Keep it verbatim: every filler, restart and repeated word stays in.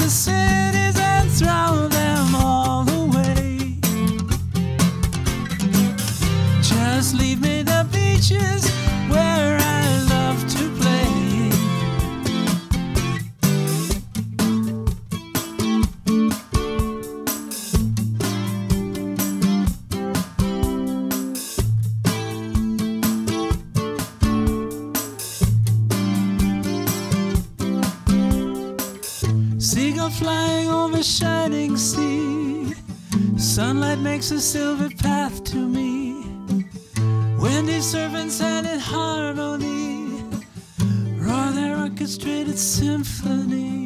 the cities and throw them all away. Just leave me the beaches where I love to play. Seagull flying over shining sea. Sunlight makes a silver path to me. Windy servants and in harmony roar their orchestrated symphony.